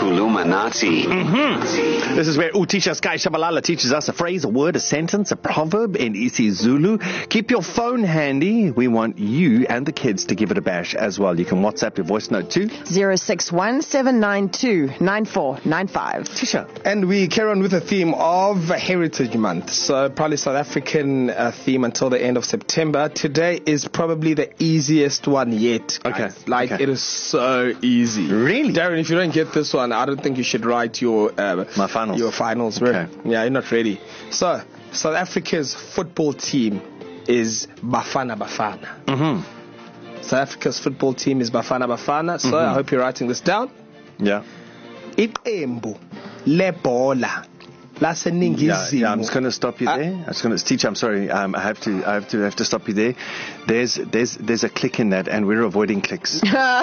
Kulumanati. This is where Utisha Sky Shabalala teaches us a phrase, a word, a sentence, a proverb in isiZulu. Keep your phone handy. We want you and the kids to give it a bash as well. You can WhatsApp your voice note to 061-792-9495. Tisha. And we carry on with the theme of Heritage Month. So probably South African theme until the end of September. Today is probably the easiest one yet. Okay. It is so easy. Really? Darren, if you don't get this one, I don't think you should write your My finals. Your finals. Okay. Yeah, you're not ready. So South Africa's football team is Bafana Bafana. South Africa's football team is Bafana Bafana. So I hope you're writing this down. Yeah. Iqembu lebhola laseningizimu. Yeah, I'm just going to stop you there. Teacher, I'm sorry. I have to stop you there. There's a click in that, and we're avoiding clicks.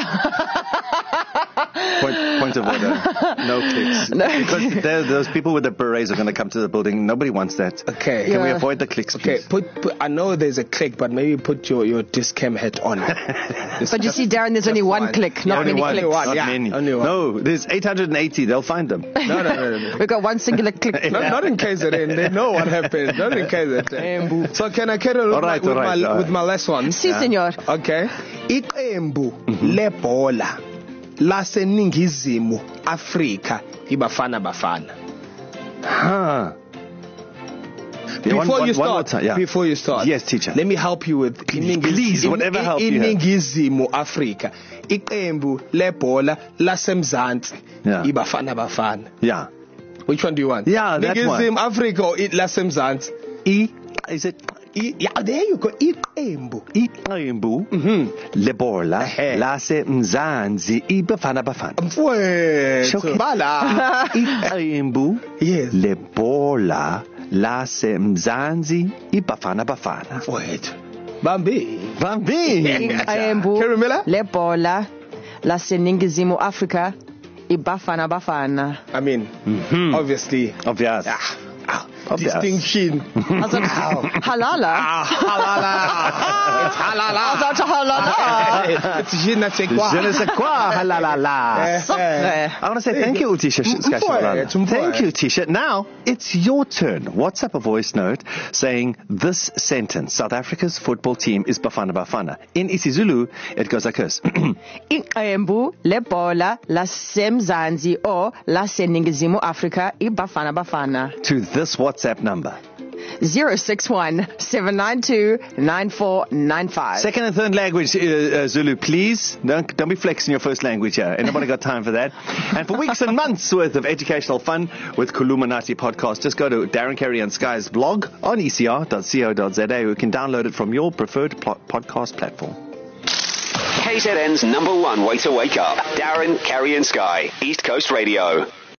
Point of order. No clicks. Because those people with the berets are going to come to the building. Nobody wants that. Okay. Can we avoid the clicks, please? Okay. Put. I know there's a click, but maybe put your Discam hat on. But you see, Darren, there's only one click, not many clicks. Not many. Only one. No, there's 880. They'll find them. No. We've got one singular click. Not in KZN. They know what happened. Not in KZN. So can I carry on with my last one? Si, senor. Okay. Iqembu lebhola laseningizimu Afrika iBafana Bafana. Before you start. Yes, teacher. Let me help you with please, whatever help you have. Iningizimu Afrika. Iqembu lebhola lasemzansi iBafana Bafana. Yeah. Which one do you want? Yeah, that one. Iningizimu Afrika or lasemzansi? Is it? Yeah, there you go. Iqembu lebhola lasemzansi iBafana Bafana. Mfowethu. Bala. Iqembu lebhola lasemzansi iBafana Bafana. Mfowethu. Bambi. Iqembu Caramilla? lebhola laseningizimu Afrika iBafana Bafana. I mean, obviously. Obvious. Distinction. Halala. Halala. It's halala. It's je ne sais quoi. Je ne sais quoi. Halala. I want to say thank you, Utisha. Thank you, Utisha. Now, it's your turn. WhatsApp a voice note saying this sentence. South Africa's football team is Bafana Bafana. In isiZulu, it goes like this. Iqembu lebhola lasemzansi or laseningizimu Afrika iBafana Bafana. To this WhatsApp number. 061-792-9495. Second and third language, Zulu, please. Don't be flexing your first language here. Ain't nobody got time for that. And for weeks and months worth of educational fun with Kulumanati podcast, just go to Darren Carey and Sky's blog on ecr.co.za. You can download it from your preferred podcast platform. KZN's #1 way to wake up. Darren, Carey and Sky. East Coast Radio.